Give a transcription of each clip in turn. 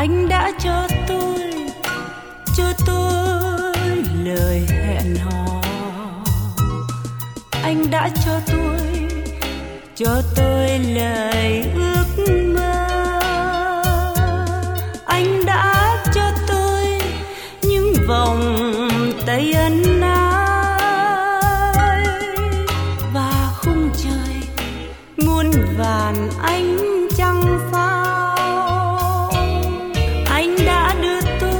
Anh đã cho tôi lời hẹn hò. Anh đã cho tôi lời ước mơ. Anh đã cho tôi những vòng tay ân ái và khung trời muôn vàn ánh trăng sao. Anh đã đưa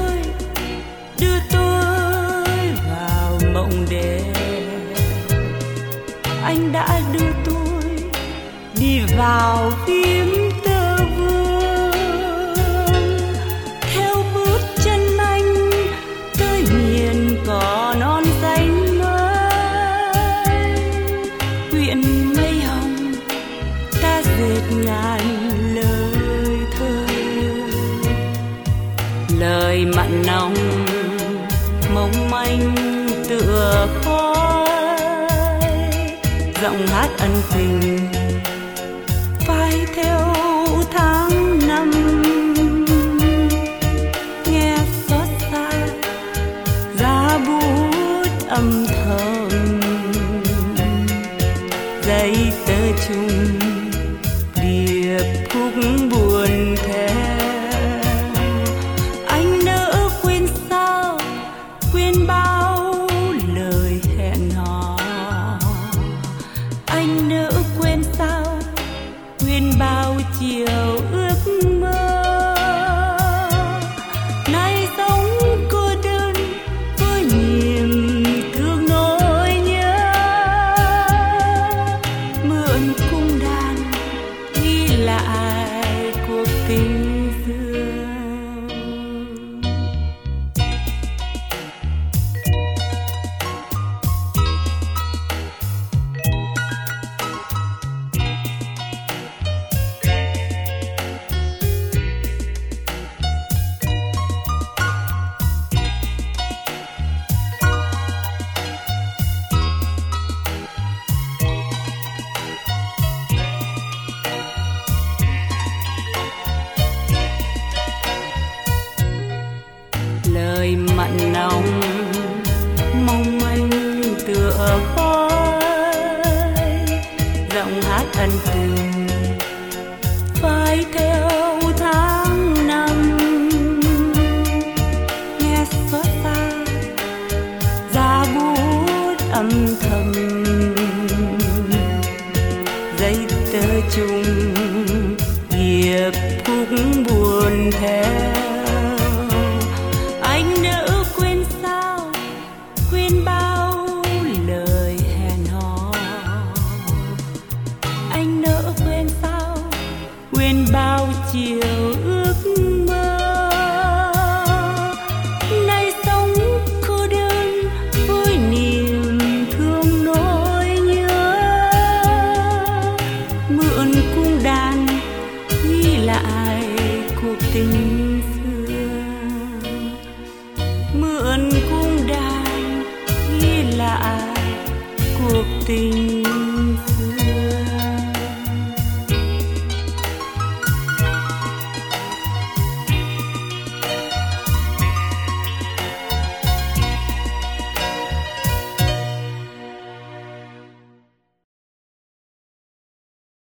tôi vào mộng đẹp. Anh đã đưa tôi đi vào phim tơ vương. Theo bước chân anh tới miền cỏ non xanh mới, huyện mây hồng ta dệt ngàn lời thơ. Lời mặn nồng mong manh tựa khói, giọng hát ân tình phai theo tháng năm. Nghe xót xa giá bút âm thầm, giấy tờ chung điệp khúc buồn theo. Anh nỡ quên sao, quên bao lời hẹn hò. Anh nỡ quên sao, quên bao chiều ước mơ. Nay sống cô đơn với niềm thương nỗi nhớ. Mượn cung đàn ghi lại cuộc tình xưa. Lời mặn nồng mong manh tựa khói, giọng hát ân tình phai theo tháng năm. Nghe xót xa giá bút âm thầm, giấy tờ chung hiệp khúc buồn theo. Anh nỡ quên sao, quên bao lời hẹn hò. Anh nỡ quên sao, quên bao chiều ước mơ. Nay sống cô đơn với niềm thương nỗi nhớ. Mượn cung đàn ghi lại cuộc tình xưa. Mượn cung đàn ghi lại cuộc tình